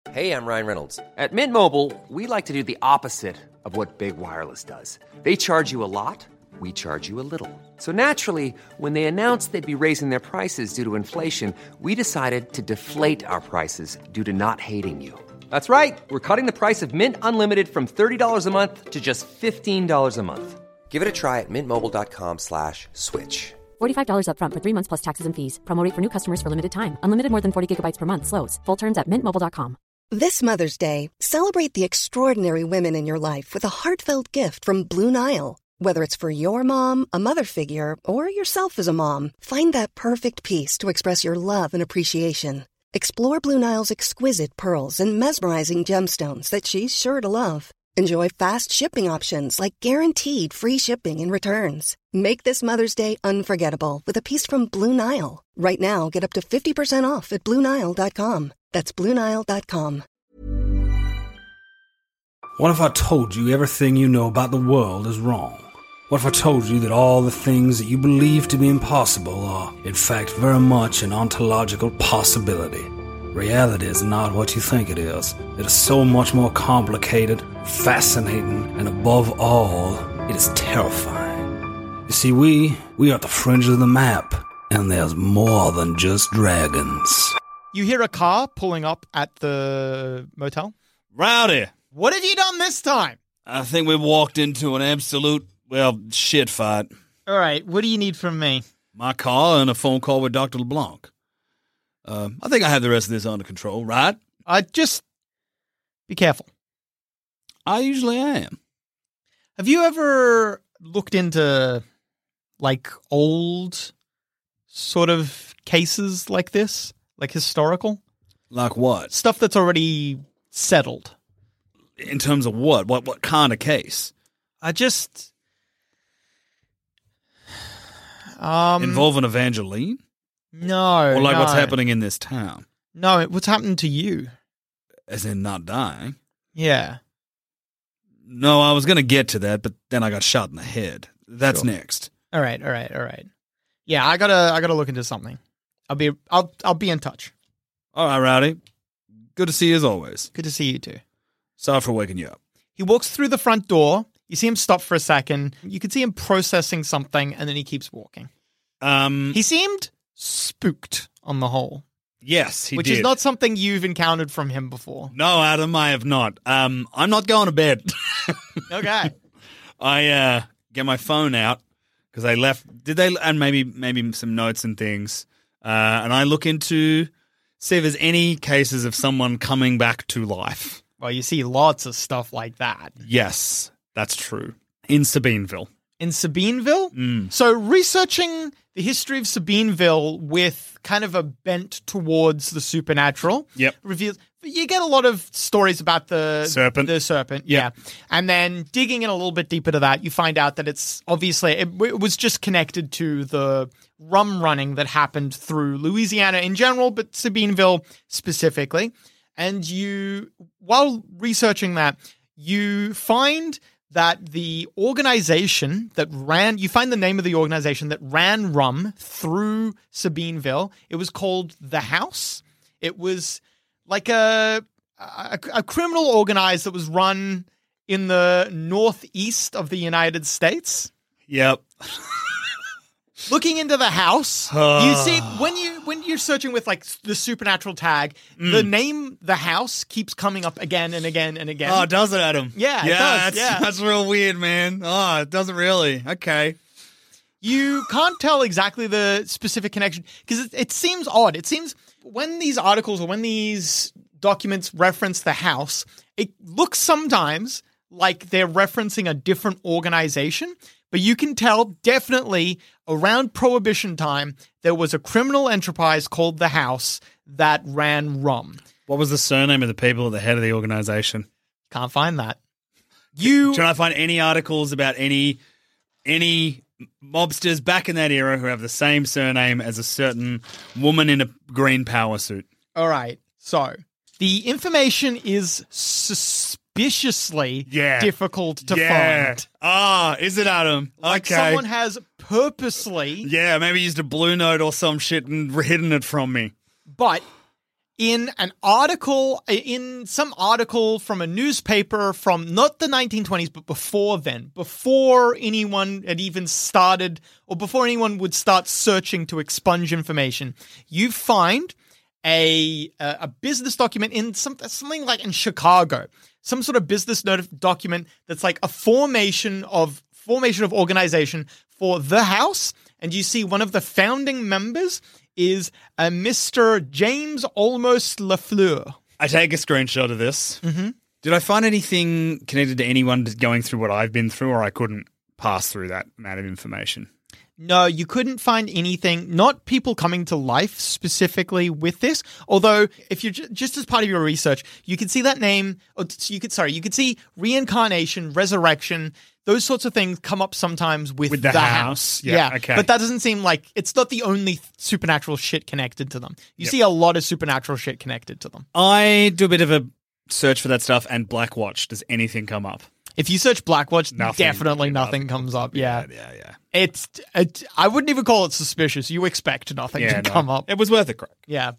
Hey, I'm Ryan Reynolds. At Mint Mobile, we like to do the opposite of what Big Wireless does. They charge you a lot, we charge you a little. So naturally, when they announced they'd be raising their prices due to inflation, we decided to deflate our prices due to not hating you. That's right. We're cutting the price of Mint Unlimited from $30 a month to just $15 a month. Give it a try at mintmobile.com/switch. $45 up front for 3 months plus taxes and fees. Promo rate for new customers for limited time. Unlimited more than 40 gigabytes per month. Slows full terms at mintmobile.com. This Mother's Day, celebrate the extraordinary women in your life with a heartfelt gift from Blue Nile. Whether it's for your mom, a mother figure, or yourself as a mom, find that perfect piece to express your love and appreciation. Explore Blue Nile's exquisite pearls and mesmerizing gemstones that she's sure to love. Enjoy fast shipping options like guaranteed free shipping and returns. Make this Mother's Day unforgettable with a piece from Blue Nile. Right now, get up to 50% off at BlueNile.com. That's BlueNile.com. What if I told you everything you know about the world is wrong? What if I told you that all the things that you believe to be impossible are, in fact, very much an ontological possibility? Reality is not what you think it is. It is so much more complicated, fascinating, and above all, it is terrifying. You see, we are at the fringe of the map, and there's more than just dragons. You hear a car pulling up at the motel. Rowdy! What have you done this time? I think we walked into an absolute, shit fight. All right, what do you need from me? My car and a phone call with Dr. LeBlanc. I think I have the rest of this under control, right? Just be careful. I usually am. Have you ever looked into, old sort of cases like this? Like historical? Like what? Stuff that's already settled. In terms of what? What kind of case? Involving Evangeline? No. Or no. what's happening in this town? No, what's happened to you? As in not dying? Yeah. No, I was going to get to that, but then I got shot in the head. That's next. All right. Yeah, I gotta look into something. I'll be in touch. All right, Rowdy. Good to see you as always. Good to see you too. Sorry for waking you up. He walks through the front door. You see him stop for a second. You can see him processing something, and then he keeps walking. He seemed spooked on the whole. Yes, he did. Which is not something you've encountered from him before. No, Adam, I have not. I'm not going to bed. Okay. I get my phone out because they left. And maybe some notes and things. And I look into see if there's any cases of someone coming back to life. Well, you see lots of stuff like that. Yes, that's true. In Sabineville. In Sabineville? Mm. So researching the history of Sabineville with kind of a bent towards the supernatural. Yep. Reveals you get a lot of stories about the serpent. The serpent, yep. Yeah. And then digging in a little bit deeper to that, you find out that it's obviously it was just connected to the rum running that happened through Louisiana in general, but Sabineville specifically. And while researching that, you find that the organization that you find the name of the organization that ran rum through Sabineville. It was called The House. It was like a criminal organized that was run in the northeast of the United States. Yep. Looking into The House, you see when you're searching with the supernatural tag, the name The House keeps coming up again and again and again. Oh, does it, Adam? Yeah, it does. That's real weird, man. Oh, it doesn't really. Okay. You can't tell exactly the specific connection because it seems odd. It seems when these articles or when these documents reference The House, it looks sometimes like they're referencing a different organization. But you can tell definitely around Prohibition time, there was a criminal enterprise called The House that ran rum. What was the surname of the people at the head of the organization? Can't find that. Can I find any articles about any mobsters back in that era who have the same surname as a certain woman in a green power suit? All right. So the information is suspiciously difficult to find. Ah, is it, Adam? Like okay. someone has purposely... Yeah, maybe used a Blue Note or some shit and hidden it from me. But in some article from a newspaper from not the 1920s, but before then, before anyone had even started, or before anyone would start searching to expunge information, you find a business document in something like in Chicago, some sort of business document that's like a formation of organization for the house, and you see one of the founding members is a Mr. James Almost Lafleur. I take a screenshot of this. Mm-hmm. Did I find anything connected to anyone going through what I've been through, or I couldn't pass through that amount of information? No, you couldn't find anything, not people coming to life specifically with this. Although, if you're just as part of your research, you could see that name, you could see reincarnation, resurrection, those sorts of things come up sometimes with the house. Yeah, okay. But that doesn't seem like, it's not the only supernatural shit connected to them. You see a lot of supernatural shit connected to them. I do a bit of a search for that stuff, and Black Watch. Does anything come up? If you search Black Watch, nothing comes up. Yeah. Yeah. I wouldn't even call it suspicious. You expect nothing to come up. It was worth a crack. Yeah.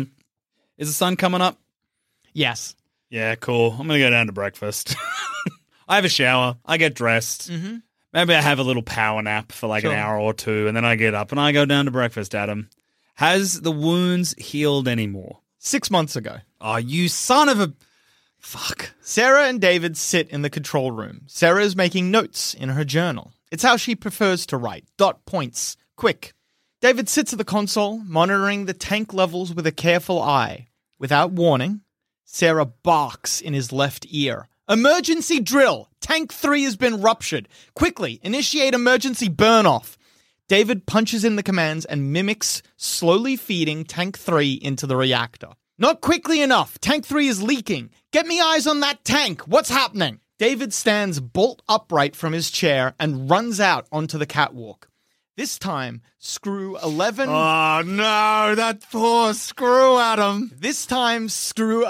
Is the sun coming up? Yes. Yeah, cool. I'm going to go down to breakfast. I have a shower. I get dressed. Mm-hmm. Maybe I have a little power nap for like an hour or two, and then I get up and I go down to breakfast, Adam. Has the wounds healed anymore? 6 months ago. Oh, you son of a... Fuck. Sarah and David sit in the control room. Sarah is making notes in her journal. It's how she prefers to write. Dot points. Quick. David sits at the console, monitoring the tank levels with a careful eye. Without warning, Sarah barks in his left ear. Emergency drill! Tank 3 has been ruptured. Quickly, initiate emergency burn-off. David punches in the commands and mimics slowly feeding Tank 3 into the reactor. Not quickly enough. Tank 3 is leaking. Get me eyes on that tank. What's happening? David stands bolt upright from his chair and runs out onto the catwalk. This time, Screw 11... Oh, no, that poor Screw, Adam. This time, Screw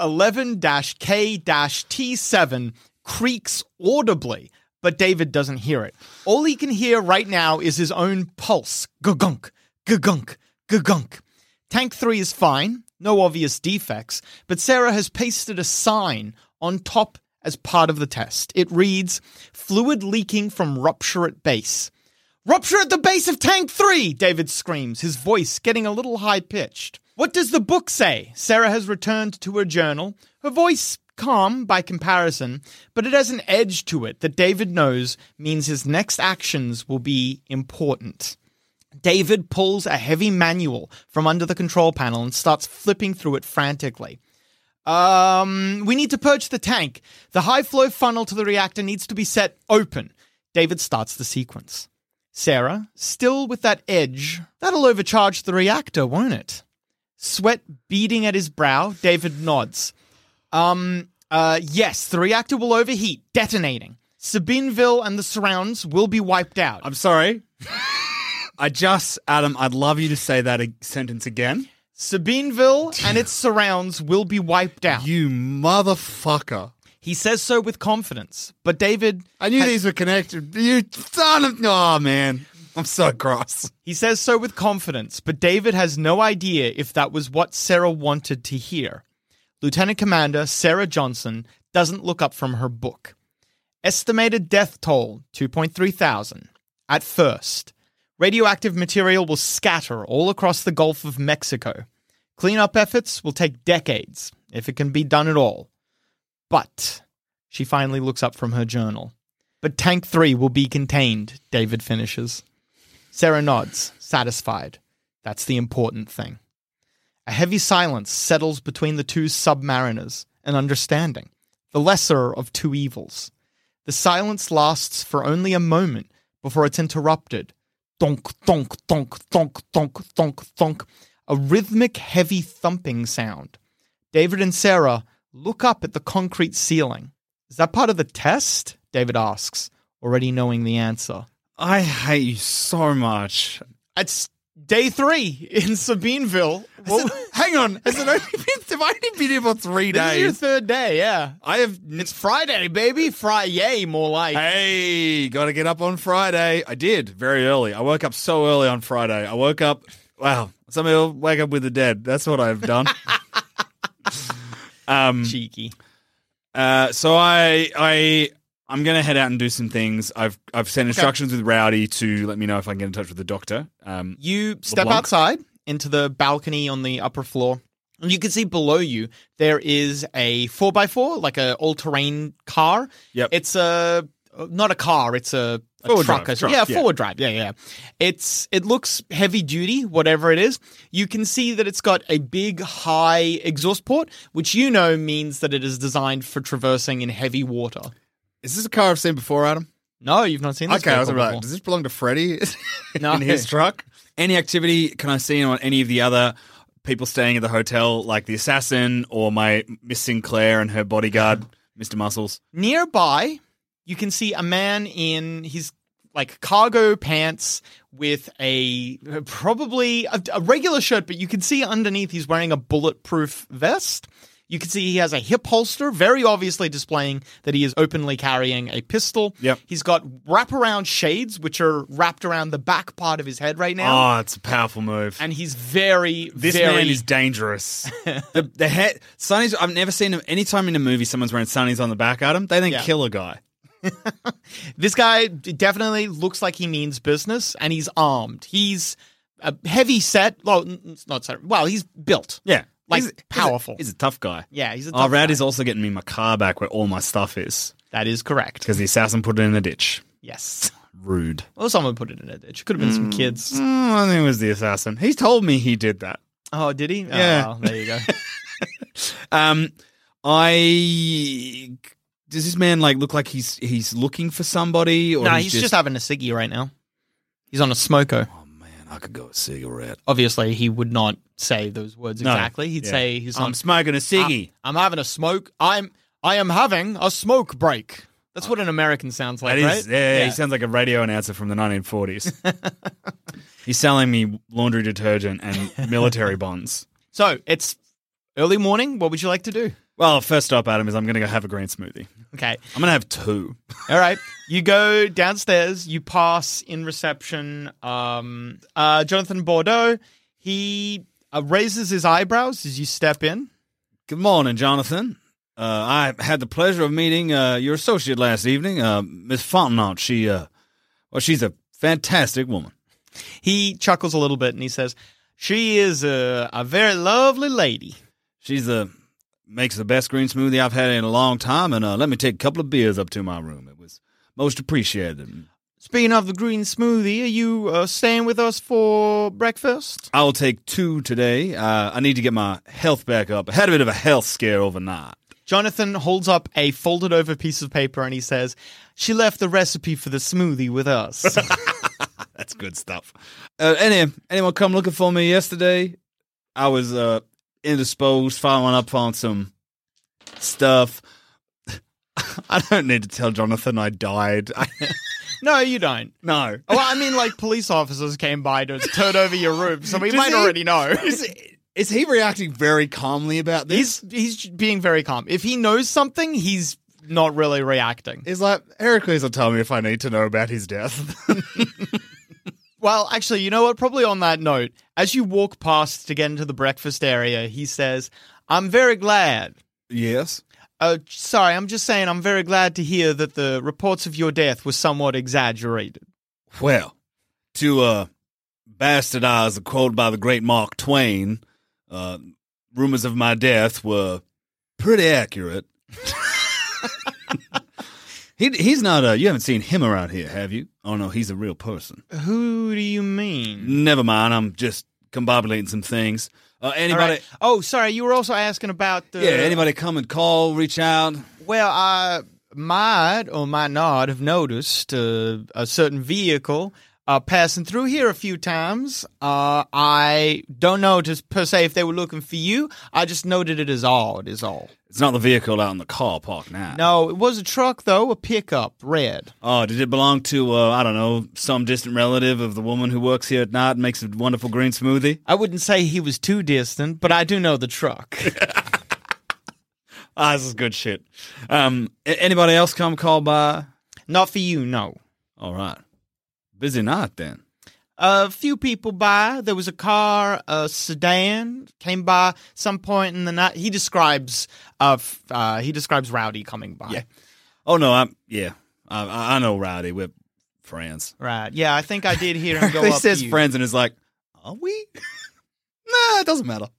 11-K-T7 creaks audibly, but David doesn't hear it. All he can hear right now is his own pulse. Gugunk, gugunk, gugunk. Tank 3 is fine. No obvious defects, but Sarah has pasted a sign on top as part of the test. It reads, fluid leaking from rupture at base. Rupture at the base of Tank 3, David screams, his voice getting a little high-pitched. What does the book say? Sarah has returned to her journal, her voice calm by comparison, but it has an edge to it that David knows means his next actions will be important. David pulls a heavy manual from under the control panel and starts flipping through it frantically. We need to purge the tank. The high-flow funnel to the reactor needs to be set open. David starts the sequence. Sarah, still with that edge, that'll overcharge the reactor, won't it? Sweat beading at his brow, David nods. Yes, the reactor will overheat, detonating. Sabineville and the surrounds will be wiped out. I'm sorry. Adam, I'd love you to say that sentence again. Sabineville and its surrounds will be wiped out. You motherfucker. He says so with confidence, but David... I knew these were connected. You son of... Oh, man. I'm so cross. He says so with confidence, but David has no idea if that was what Sarah wanted to hear. Lieutenant Commander Sarah Johnson doesn't look up from her book. Estimated death toll, 2.3 thousand. At first. Radioactive material will scatter all across the Gulf of Mexico. Cleanup efforts will take decades, if it can be done at all. But, she finally looks up from her journal. But Tank 3 will be contained, David finishes. Sarah nods, satisfied. That's the important thing. A heavy silence settles between the two submariners, an understanding, the lesser of two evils. The silence lasts for only a moment before it's interrupted. Thunk, thunk, thunk, thunk, thunk, thunk, thunk. A rhythmic, heavy thumping sound. David and Sarah look up at the concrete ceiling. Is that part of the test? David asks, already knowing the answer. I hate you so much. It's day 3 in Sabineville. Hang on. Have I only been here for 3 days? This is your third day, yeah. It's Friday, baby. Friday, more like. Hey, got to get up on Friday. I did, very early. I woke up so early on Friday. I woke up, wow, some people wake up with the dead. That's what I've done. Cheeky. So I'm going to head out and do some things. I've sent instructions with Rowdy to let me know if I can get in touch with the doctor. You step LeBlanc. outside into the balcony on the upper floor, and you can see below you there is a 4x4, like a all-terrain car. Yep. It's not a car, it's a Forward truck. drive, Yeah, yeah. forward drive. Yeah. It looks heavy duty, whatever it is. You can see that it's got a big, high exhaust port, which you know means that it is designed for traversing in heavy water. Is this a car I've seen before, Adam? No, you've not seen this. Okay, I was vehicle like, before. does this belong to Freddie No. in his truck? Any activity can I see on any of the other people staying at the hotel, like the assassin or my Miss Sinclair and her bodyguard, Mr. Muscles? Nearby, you can see a man in his like cargo pants with probably a regular shirt, but you can see underneath he's wearing a bulletproof vest. You can see he has a hip holster, very obviously displaying that he is openly carrying a pistol. Yep. He's got wraparound shades, which are wrapped around the back part of his head right now. Oh, it's a powerful move. And he's very, This very... man is dangerous. the head, sunnies. I've never seen him. Anytime in a movie someone's wearing sunnies on the back, Adam, they then Yeah. kill a guy. This guy definitely looks like he means business, and he's armed. He's a heavy set. Well, it's not so. Well, he's built. Yeah, Like, powerful. He's a tough guy. Yeah, he's a Oh, tough Rowdy's guy. also getting me my car back where all my stuff is That is correct. because the assassin put it in a ditch. Yes. Rude. Well, someone put it in a ditch. Could have been some kids. I think it was the assassin. He told me he did that. Oh, did he? Yeah. Oh, well, there you go. Does this man like look like he's looking for somebody, or No, he's just having a ciggy right now. He's on a smoko. Oh man, I could go a cigarette. Obviously, he would not say those words No. exactly. He'd Yeah. say he's on. I'm smoking a ciggy. I'm having a smoke. I am having a smoke break. That's what an American sounds like, That right? is, yeah, he sounds like a radio announcer from the 1940s. He's selling me laundry detergent and military bonds. So it's early morning. What would you like to do? Well, first stop, Adam, is I'm going to go have a green smoothie. Okay. I'm going to have two. All right. You go downstairs. You pass in reception. Jonathan Bordeaux. He raises his eyebrows as you step in. Good morning, Jonathan. I had the pleasure of meeting your associate last evening, Miss Fontenot. She's a fantastic woman. He chuckles a little bit and he says, "She is a very lovely lady." She's makes the best green smoothie I've had in a long time, and let me take a couple of beers up to my room. It was most appreciated. Speaking of the green smoothie, are you staying with us for breakfast? I will take two today. I need to get my health back up. I had a bit of a health scare overnight. Jonathan holds up a folded over piece of paper and he says, "She left the recipe for the smoothie with us." That's good stuff. Anyone come looking for me yesterday? I was indisposed, following up on some stuff. I don't need to tell Jonathan I died. No, you don't. No. Well, I mean, like, police officers came by to turn over your room, so we Does might he? already know. Is he reacting very calmly about this? He's being very calm. If he knows something, he's not really reacting. He's like, Heracles will tell me if I need to know about his death. Well, actually, you know what? Probably on that note, as you walk past to get into the breakfast area, he says, "I'm very glad." Yes. Sorry, I'm just saying I'm very glad to hear that the reports of your death were somewhat exaggerated. Well, to bastardize a quote by the great Mark Twain, rumors of my death were pretty accurate. He's not you haven't seen him around here, have you? Oh no, he's a real person. Who do you mean? Never mind, I'm just combobulating some things. Anybody? All right. Oh, sorry, you were also asking about the... Yeah, anybody come and call, reach out? Well, I might or might not have noticed a certain vehicle passing through here a few times. I don't know just per se if they were looking for you. I just noted it as odd, is all. It's not the vehicle out in the car park now. No, it was a truck, though, a pickup, red. Oh, did it belong to, I don't know, some distant relative of the woman who works here at night and makes a wonderful green smoothie? I wouldn't say he was too distant, but I do know the truck. This is good shit. Anybody else come call by? Not for you, no. All right. Busy night then. A few people by. There was a car, a sedan, came by some point in the night. He describes Rowdy coming by. Yeah. Oh no, I know Rowdy. We're friends. Right. Yeah, I think I did hear him go He up says to you. friends and is like, are we? Nah, it doesn't matter.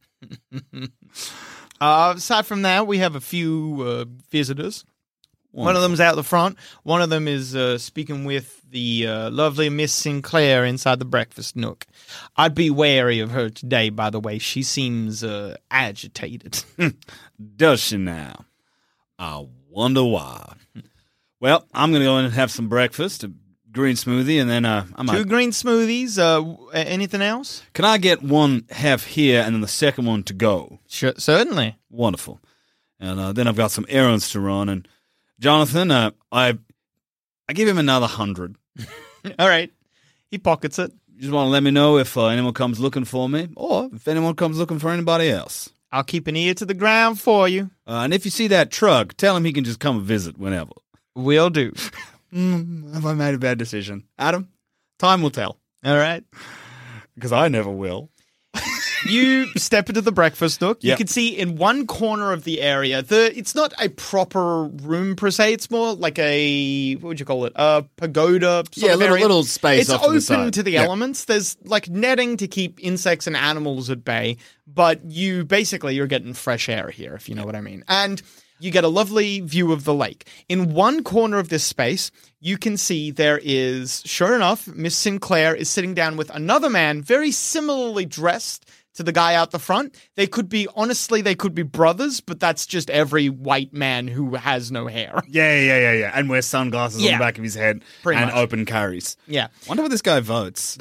Aside from that, we have a few visitors. One of them's out the front. One of them is speaking with the lovely Miss Sinclair inside the breakfast nook. I'd be wary of her today, by the way. She seems agitated. Does she now? I wonder why. Well, I'm going to go in and have some breakfast, a green smoothie, and then Two green smoothies. Anything else? Can I get one half here and then the second one to go? Sure, certainly. Wonderful. And then I've got some errands to run. And Jonathan, I give him another 100. All right. He pockets it. You just want to let me know if anyone comes looking for me or if anyone comes looking for anybody else. I'll keep an ear to the ground for you. And if you see that truck, tell him he can just come and visit whenever. Will do. Have I made a bad decision? Adam, time will tell. All right. Because I never will. You step into the breakfast nook. You Yep. can see in one corner of the area, it's not a proper room per se. It's more like a, what would you call it? A pagoda sort of area. little space It's off to the open side. to the Yeah. elements. There's like netting to keep insects and animals at bay, but you're getting fresh air here, if you know what I mean. And you get a lovely view of the lake. In one corner of this space, you can see there is, sure enough, Miss Sinclair is sitting down with another man, very similarly dressed to the guy out the front. They could be brothers, but that's just every white man who has no hair. Yeah. And wears sunglasses on Yeah. the back of his head Pretty and much. open carries. Yeah. Wonder what this guy votes.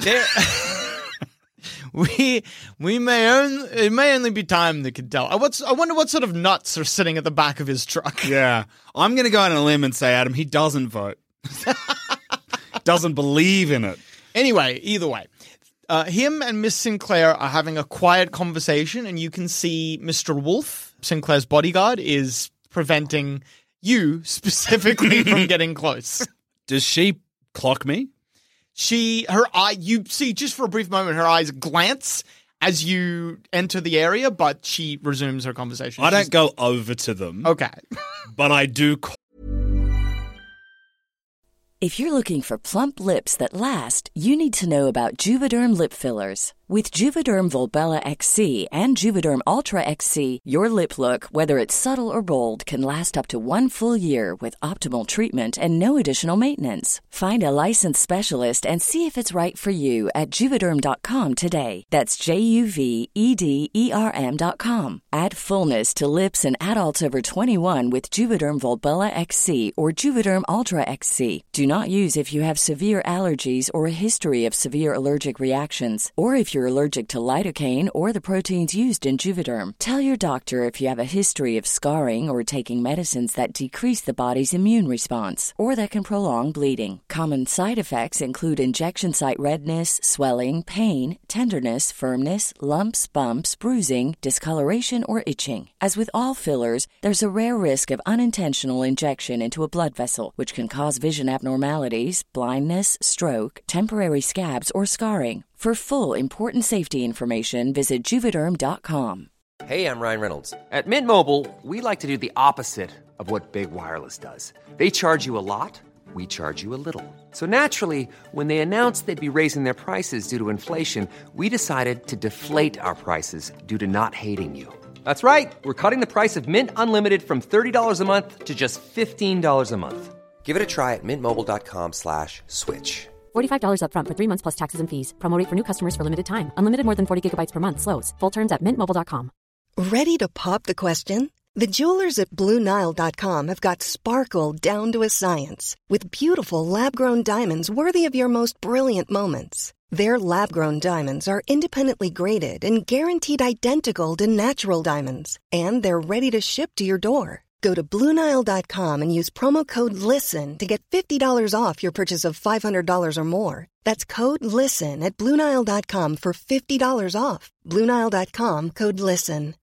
It may only be time that could tell. I wonder what sort of nuts are sitting at the back of his truck. Yeah. I'm going to go out on a limb and say, Adam, he doesn't vote. Doesn't believe in it. Anyway, either way. Him and Miss Sinclair are having a quiet conversation, and you can see Mr. Wolf, Sinclair's bodyguard, is preventing you specifically from getting close. Does she clock me? You see just for a brief moment, her eyes glance as you enter the area, but she resumes her conversation. I don't go over to them, Okay. but I do. If you're looking for plump lips that last, you need to know about Juvederm lip fillers. With Juvederm Volbella XC and Juvederm Ultra XC, your lip look, whether it's subtle or bold, can last up to 1 full year with optimal treatment and no additional maintenance. Find a licensed specialist and see if it's right for you at Juvederm.com today. That's JUVEDERM.com. Add fullness to lips in adults over 21 with Juvederm Volbella XC or Juvederm Ultra XC. Do not use if you have severe allergies or a history of severe allergic reactions, or if you're allergic to lidocaine or the proteins used in Juvederm. Tell your doctor if you have a history of scarring or taking medicines that decrease the body's immune response or that can prolong bleeding. Common side effects include injection site redness, swelling, pain, tenderness, firmness, lumps, bumps, bruising, discoloration, or itching. As with all fillers, there's a rare risk of unintentional injection into a blood vessel, which can cause vision abnormalities, blindness, stroke, temporary scabs, or scarring. For full, important safety information, visit Juvederm.com. Hey, I'm Ryan Reynolds. At Mint Mobile, we like to do the opposite of what Big Wireless does. They charge you a lot, we charge you a little. So naturally, when they announced they'd be raising their prices due to inflation, we decided to deflate our prices due to not hating you. That's right. We're cutting the price of Mint Unlimited from $30 a month to just $15 a month. Give it a try at mintmobile.com/switch. $45 up front for 3 months plus taxes and fees. Promo rate for new customers for limited time. Unlimited more than 40 gigabytes per month. Slows full terms at mintmobile.com. Ready to pop the question? The jewelers at BlueNile.com have got sparkle down to a science with beautiful lab-grown diamonds worthy of your most brilliant moments. Their lab-grown diamonds are independently graded and guaranteed identical to natural diamonds, and they're ready to ship to your door. Go to BlueNile.com and use promo code LISTEN to get $50 off your purchase of $500 or more. That's code LISTEN at BlueNile.com for $50 off. BlueNile.com, code LISTEN.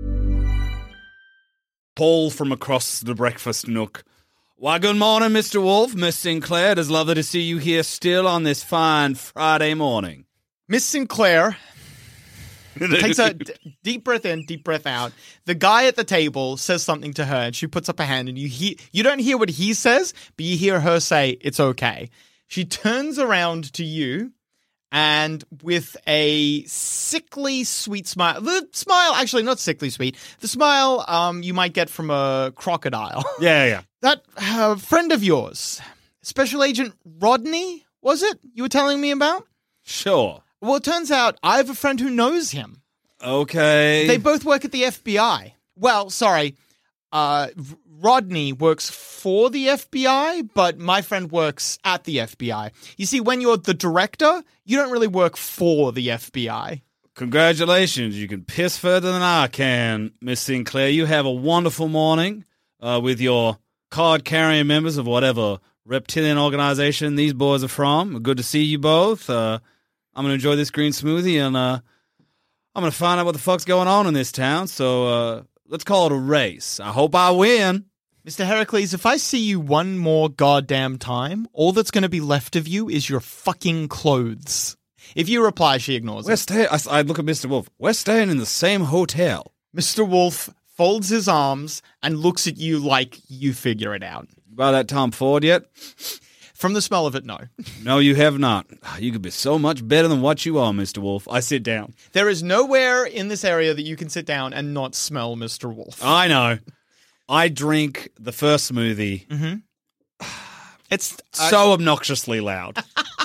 Paul from across the breakfast nook. Why, good morning, Mr. Wolf. Miss Sinclair, it is lovely to see you here still on this fine Friday morning. Miss Sinclair takes a deep breath in, deep breath out. The guy at the table says something to her, and she puts up a hand, and you don't hear what he says, but you hear her say, "It's okay." She turns around to you, and with a sickly sweet smile, the smile, actually not sickly sweet, the smile you might get from a crocodile. Yeah. That friend of yours, Special Agent Rodney, was it you were telling me about? Sure. Well, it turns out I have a friend who knows him. Okay. They both work at the FBI. Well, sorry, Rodney works for the FBI, but my friend works at the FBI. You see, when you're the director, you don't really work for the FBI. Congratulations. You can piss further than I can, Miss Sinclair. You have a wonderful morning with your card-carrying members of whatever reptilian organization these boys are from. Good to see you both. I'm going to enjoy this green smoothie, and I'm going to find out what the fuck's going on in this town, so let's call it a race. I hope I win. Mr. Heracles, if I see you one more goddamn time, all that's going to be left of you is your fucking clothes. If you reply, she ignores it. I look at Mr. Wolf. We're staying in the same hotel. Mr. Wolf folds his arms and looks at you like you figure it out. Buy that Tom Ford yet? From the smell of it, no. No, you have not. You could be so much better than what you are, Mr. Wolf. I sit down. There is nowhere in this area that you can sit down and not smell Mr. Wolf. I know. I drink the first smoothie. Mm-hmm. It's so obnoxiously loud.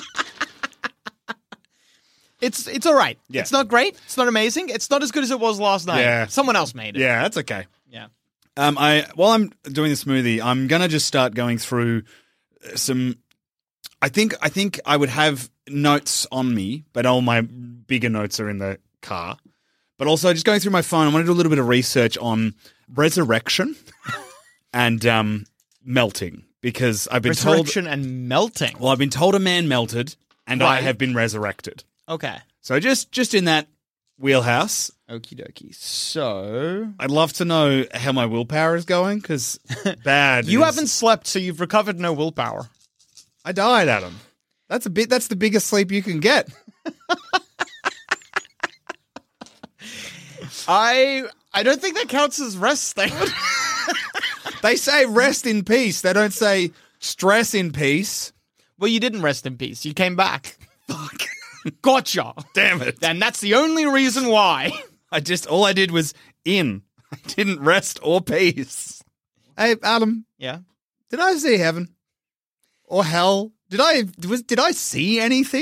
It's all right. Yeah. It's not great. It's not amazing. It's not as good as it was last night. Yeah. Someone else made it. Yeah, that's okay. Yeah. While I'm doing the smoothie, I'm gonna just start going through some. I think I would have notes on me, but all my bigger notes are in the car. But also, just going through my phone, I want to do a little bit of research on resurrection and melting, because I've been Resurrection and melting. Well, I've been told a man melted, and I Right. have been resurrected. Okay. So just in that wheelhouse. Okie dokie. So I'd love to know how my willpower is going, because bad. you is- haven't slept, so you've recovered no willpower. I died, Adam. That's the biggest sleep you can get. I don't think that counts as resting. They say rest in peace. They don't say stress in peace. Well, you didn't rest in peace. You came back. Fuck. Gotcha. Damn it. And that's the only reason why. All I did was in. I didn't rest or peace. Hey, Adam, Yeah. did I see heaven? Or hell? Did I see anything?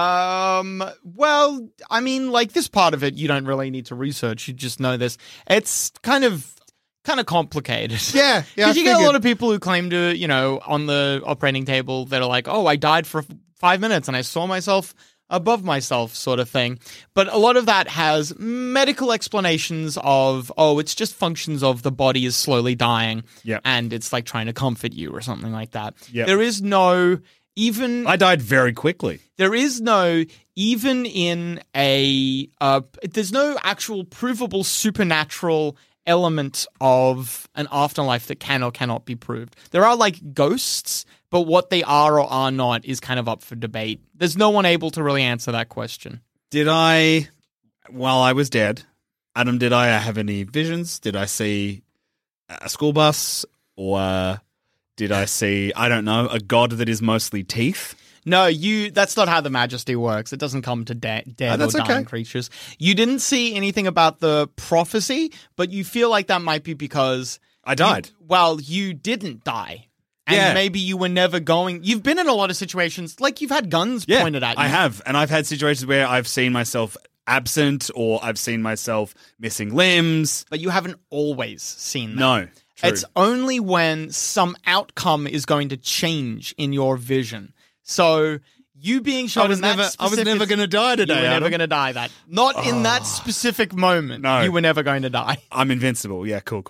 Well, I mean, like this part of it, you don't really need to research. You just know this. It's kind of complicated. Yeah. Because you get a lot of people who claim to, on the operating table, that are like, oh, I died for 5 minutes and I saw myself above myself sort of thing. But a lot of that has medical explanations of, oh, it's just functions of the body is slowly dying. Yep. And it's like trying to comfort you or something like that. Yep. There is no... Even I died very quickly. there is no, even in a, there's no actual provable supernatural element of an afterlife that can or cannot be proved. There are like ghosts, but what they are or are not is kind of up for debate. There's no one able to really answer that question. Did I, while I was dead, Adam, did I have any visions? Did I see a school bus? Or did I see, I don't know, a god that is mostly teeth? No, that's not how the Majesty works. It doesn't come to dead or that's dying okay. creatures. You didn't see anything about the prophecy, but you feel like that might be because... I died. You didn't die. And Yeah. maybe you were never going... You've been in a lot of situations, like you've had guns pointed at you. I have. And I've had situations where I've seen myself absent, or I've seen myself missing limbs. But you haven't always seen that. No. True. It's only when some outcome is going to change in your vision. So you being shown I was never going to die today. You were never Adam. going to die that. Not in that specific moment. No. You were never going to die. I'm invincible. Yeah, cool.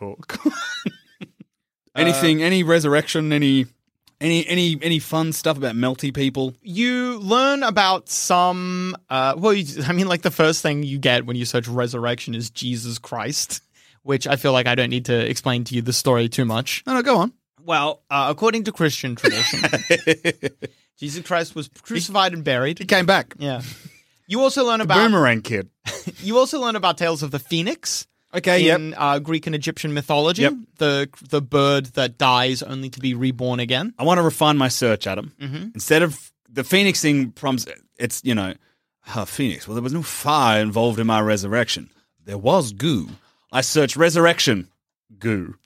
Anything, any resurrection, any fun stuff about melty people? You learn about some, like the first thing you get when you search resurrection is Jesus Christ, which I feel like I don't need to explain to you the story too much. No, go on. Well, according to Christian tradition, Jesus Christ was crucified and buried. He came back. Yeah. You also learn about Boomerang Kid. You also learn about tales of the phoenix. Okay, in Greek and Egyptian mythology, Yep. the bird that dies only to be reborn again. I want to refine my search, Adam. Mm-hmm. Instead of the Phoenix thing, it's, Phoenix. Well, there was no fire involved in my resurrection. There was goo. I searched resurrection goo.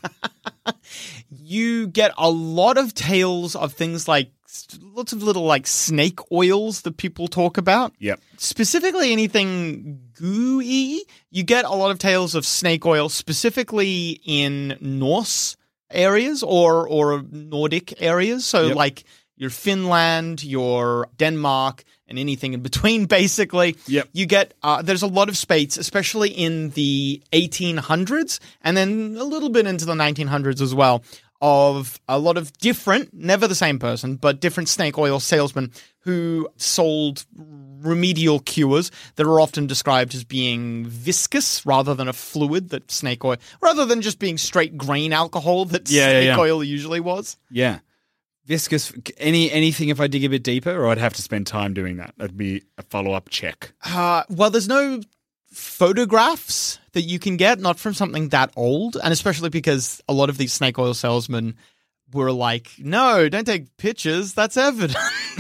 You get a lot of tales of things like lots of little like snake oils that people talk about. Yep. Specifically anything gooey. You get a lot of tales of snake oil specifically in Norse areas or Nordic areas. So Yep. like your Finland, your Denmark, and anything in between, basically. Yep. You get, there's a lot of spates, especially in the 1800s, and then a little bit into the 1900s as well, of a lot of different, never the same person, but different snake oil salesmen who sold remedial cures that are often described as being viscous rather than a fluid that snake oil, rather than just being straight grain alcohol that snake oil usually was. Yeah. Viscous, anything if I dig a bit deeper, or I'd have to spend time doing that? That'd be a follow-up check. Well, there's no photographs that you can get, not from something that old, and especially because a lot of these snake oil salesmen were like, no, don't take pictures, that's evidence.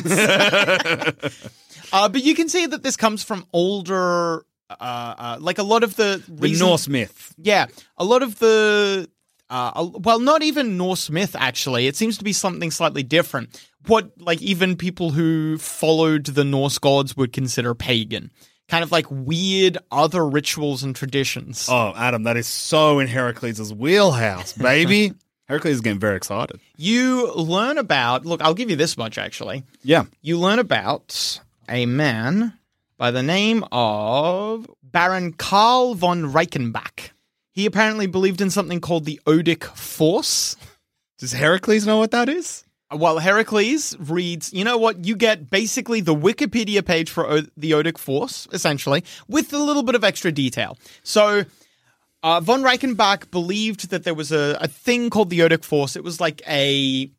But you can see that this comes from older, like a lot of the Norse myth. Yeah, a lot of the... well, not even Norse myth, actually. It seems to be something slightly different. What, like, even people who followed the Norse gods would consider pagan. Kind of like weird other rituals and traditions. Oh, Adam, that is so in Heracles' wheelhouse, baby. Heracles is getting very excited. You learn about... Look, I'll give you this much, actually. Yeah. You learn about a man by the name of Baron Karl von Reichenbach. He apparently believed in something called the Odic Force. Does Heracles know what that is? Well, Heracles reads, you know what, you get basically the Wikipedia page for the Odic Force, essentially, with a little bit of extra detail. So, von Reichenbach believed that there was a thing called the Odic Force. It was like an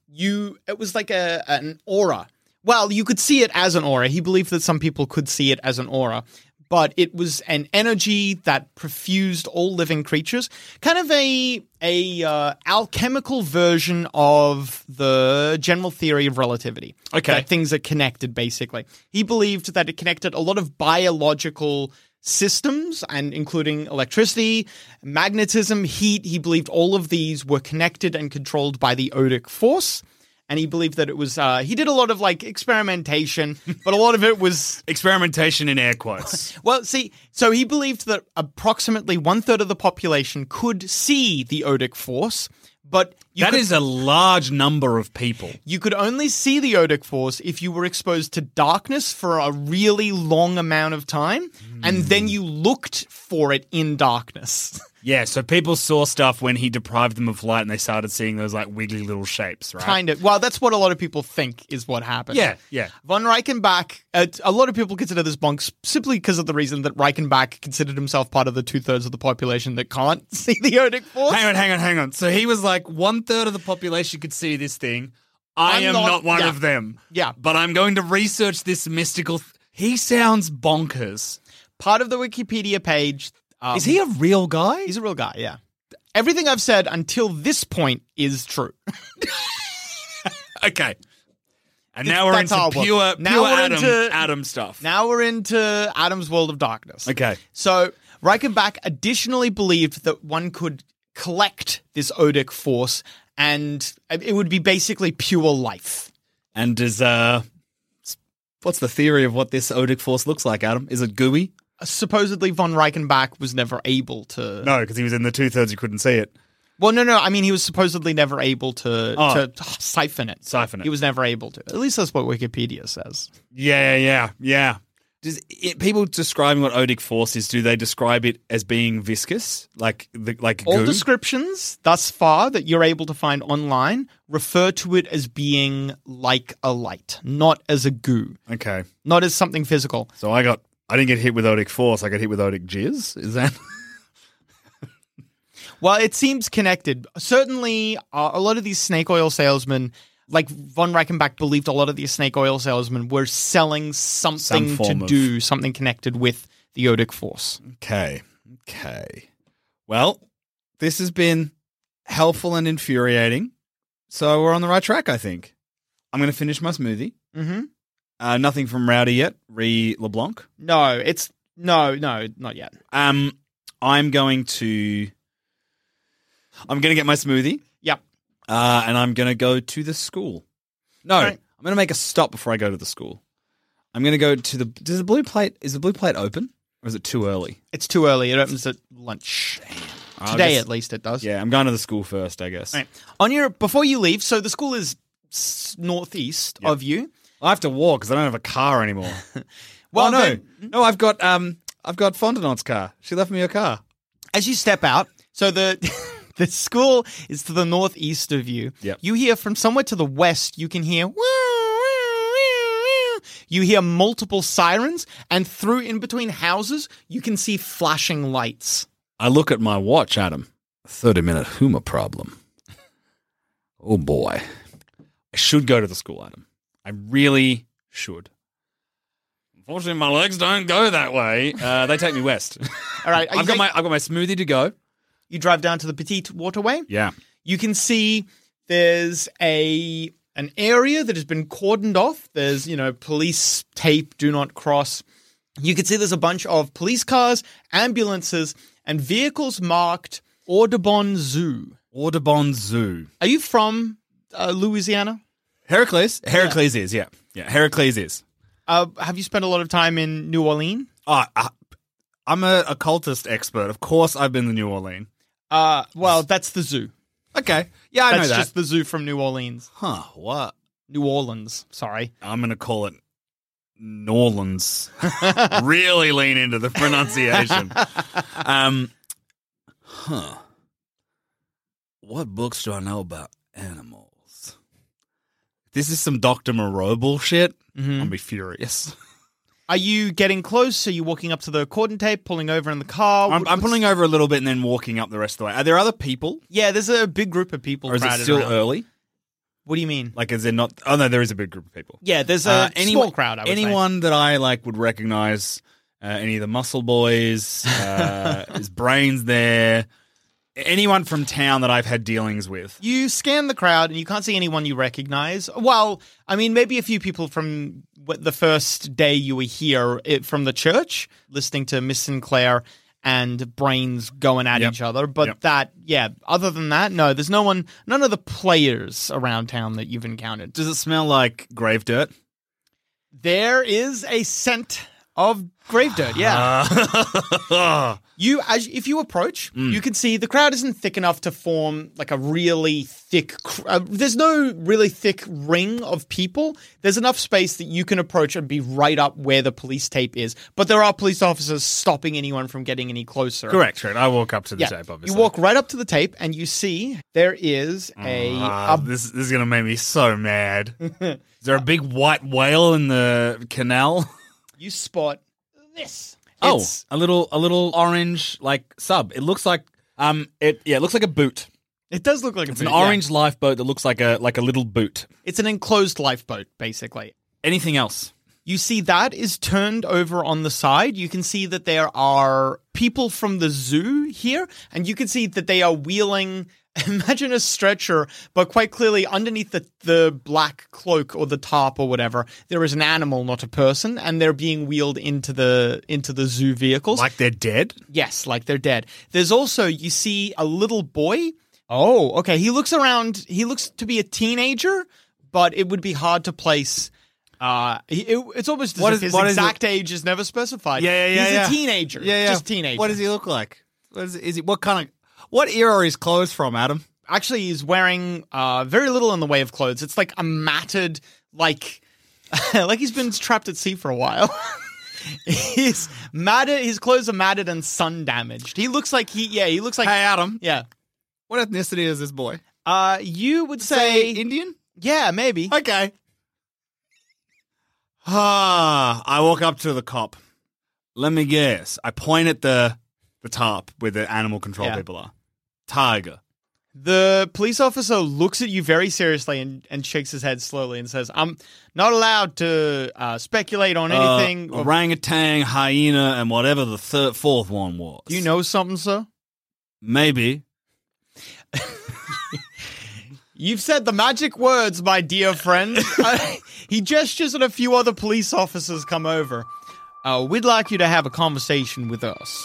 aura. Well, you could see it as an aura. He believed that some people could see it as an aura. But it was an energy that perfused all living creatures, kind of a alchemical version of the general theory of relativity. Okay. That things are connected, basically. He believed that it connected a lot of biological systems, and including electricity, magnetism, heat. He believed all of these were connected and controlled by the Odic Force. And he believed that it was, he did a lot of like experimentation, but a lot of it was... Experimentation in air quotes. Well, see, so he believed that approximately 1/3 of the population could see the Odic Force, but... That is a large number of people. You could only see the Odic Force if you were exposed to darkness for a really long amount of time, and then you looked for it in darkness. Yeah, so people saw stuff when he deprived them of light and they started seeing those like wiggly little shapes, right? Kind of. Well, that's what a lot of people think is what happened. Yeah, yeah. Von Reichenbach, a lot of people consider this bonk simply because of the reason that Reichenbach considered himself part of the 2/3 of the population that can't see the Odic Force. Hang on. So he was like 1/3 of the population could see this thing. I am not one of them. Yeah. But I'm going to research this mystical... He sounds bonkers. Part of the Wikipedia page... Is he a real guy? He's a real guy, yeah. Everything I've said until this point is true. Okay. And now we're into pure Adam stuff. Now we're into Adam's World of Darkness. Okay. So Reichenbach additionally believed that one could collect this Odic Force and it would be basically pure life. And does what's the theory of what this Odic Force looks like, Adam? Is it gooey? Supposedly von Reichenbach was never able to... No, because he was in the 2/3 you couldn't see it. Well, no. I mean, he was supposedly never able to siphon it. Siphon it. He was never able to. At least that's what Wikipedia says. Yeah. People describing what Odic Force is, do they describe it as being viscous? Like All goo? descriptions thus far that you're able to find online refer to it as being like a light, not as a goo. Okay. Not as something physical. So I didn't get hit with Odic Force, I got hit with Odic Jizz? Is that... Well, it seems connected. Certainly, a lot of these snake oil salesmen Like von Reichenbach believed a lot of these snake oil salesmen were selling something something connected with the Odic Force. Okay. Well, this has been helpful and infuriating. So we're on the right track, I think. I'm going to finish my smoothie. Mm-hmm. Nothing from Rowdy yet. Re LeBlanc. No, not yet. I'm going to get my smoothie. Yep. And I'm going to go to the school. No, Right. I'm going to make a stop before I go to the school. I'm going to go to is the blue plate open? Or is it too early? It's too early. It opens at lunch. Today, at least, it does. Yeah, I'm going to the school first, I guess. Right. Before you leave, so the school is northeast of you. I have to walk because I don't have a car anymore. Well, no, I've got Fontenotte's car. She left me her car. As you step out, so the the school is to the northeast of you. Yep. You hear from somewhere to the west, you can hear you hear multiple sirens, and through in between houses, you can see flashing lights. I look at my watch, Adam. 30-minute humor problem. Oh, boy. I should go to the school, Adam. I really should. Unfortunately, my legs don't go that way. They take me west. All right. I've got my smoothie to go. You drive down to the Petite Waterway. Yeah. You can see there's an area that has been cordoned off. There's, police tape, do not cross. You can see there's a bunch of police cars, ambulances, and vehicles marked Audubon Zoo. Audubon Zoo. Are you from Louisiana? Heracles? Heracles is, yeah. Yeah, Heracles is. Have you spent a lot of time in New Orleans? I'm a occultist expert. Of course I've been to New Orleans. Well, that's the zoo. Okay. Yeah, I know that. That's just the zoo from New Orleans. Huh, what? New Orleans, sorry. I'm going to call it Norlands. Really lean into the pronunciation. What books do I know about animals? This is some Dr. Moreau bullshit. Mm-hmm. I'll be furious. Are you getting close? Are you walking up to the cordon tape, pulling over in the car? I'm pulling over a little bit and then walking up the rest of the way. Are there other people? Yeah, there's a big group of people. Or is it crowded still around. early? What do you mean? Like, is there not? Oh, no, there is a big group of people. Yeah, there's a small crowd, I would say. Anyone that I would recognize, any of the Muscle Boys, his Brains there, anyone from town that I've had dealings with. You scan the crowd and you can't see anyone you recognize. Well, I mean, maybe a few people from the first day you were here from the church, listening to Miss Sinclair and Brains going at each other. But other than that, no, there's none of the players around town that you've encountered. Does it smell like grave dirt? There is a scent of grave dirt, yeah. If you approach, you can see the crowd isn't thick enough to form like a really thick. There's no really thick ring of people. There's enough space that you can approach and be right up where the police tape is. But there are police officers stopping anyone from getting any closer. Correct. I walk up to the tape, obviously. You walk right up to the tape and you see there is This is going to make me so mad. Is there a big white whale in the canal? You spot this. It's a little orange sub. It looks like it looks like a boot. It does look like it's an orange lifeboat that looks like a little boot. It's an enclosed lifeboat, basically. Anything else? You see that is turned over on the side. You can see that there are people from the zoo here, and you can see that they are wheeling. Imagine a stretcher, but quite clearly underneath the black cloak or the tarp or whatever, there is an animal, not a person, and they're being wheeled into the zoo vehicles. Like they're dead? Yes, like they're dead. There's also, you see a little boy. Oh, okay. He looks around. He looks to be a teenager, but it would be hard to place. It's almost as if his exact age is never specified. He's a teenager. Just teenager. What does he look like? What era are his clothes from, Adam? Actually, he's wearing very little in the way of clothes. It's like a matted, like he's been trapped at sea for a while. He's matted. His clothes are matted and sun damaged. He looks like he looks like. Hey, Adam. Yeah. What ethnicity is this boy? You would say Indian? Yeah, maybe. Okay. I walk up to the cop. Let me guess. I point at the tarp where the animal control people are. Tiger. The police officer looks at you very seriously and shakes his head slowly and says, I'm not allowed to speculate on anything. Orangutan, hyena, and whatever the fourth one was. Do you know something, sir? Maybe. You've said the magic words, my dear friend. He gestures at a few other police officers come over. We'd like you to have a conversation with us.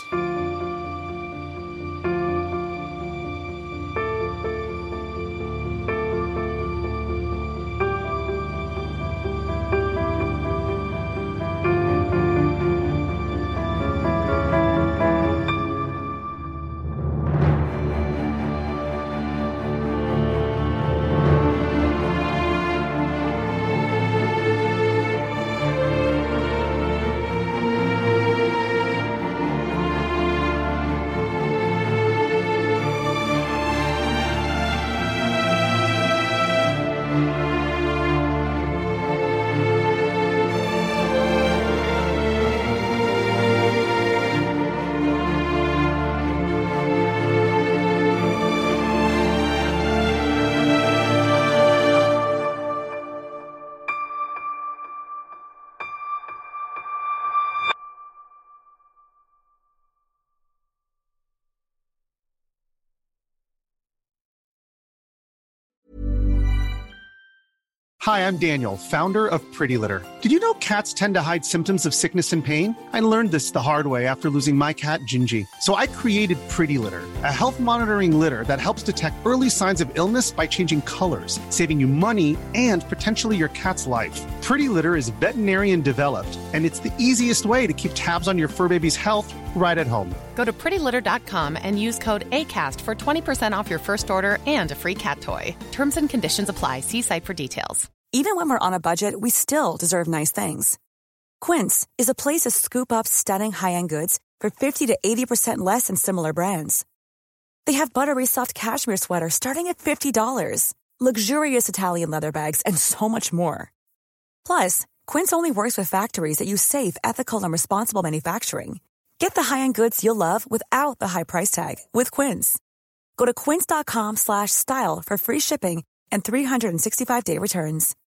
Hi, I'm Daniel, founder of Pretty Litter. Did you know cats tend to hide symptoms of sickness and pain? I learned this the hard way after losing my cat, Gingy. So I created Pretty Litter, a health monitoring litter that helps detect early signs of illness by changing colors, saving you money and potentially your cat's life. Pretty Litter is veterinarian developed, and it's the easiest way to keep tabs on your fur baby's health right at home. Go to prettylitter.com and use code ACAST for 20% off your first order and a free cat toy. Terms and conditions apply. See site for details. Even when we're on a budget, we still deserve nice things. Quince is a place to scoop up stunning high-end goods for 50 to 80% less than similar brands. They have buttery soft cashmere sweaters starting at $50, luxurious Italian leather bags, and so much more. Plus, Quince only works with factories that use safe, ethical, and responsible manufacturing. Get the high-end goods you'll love without the high price tag with Quince. Go to quince.com/style for free shipping and 365-day returns.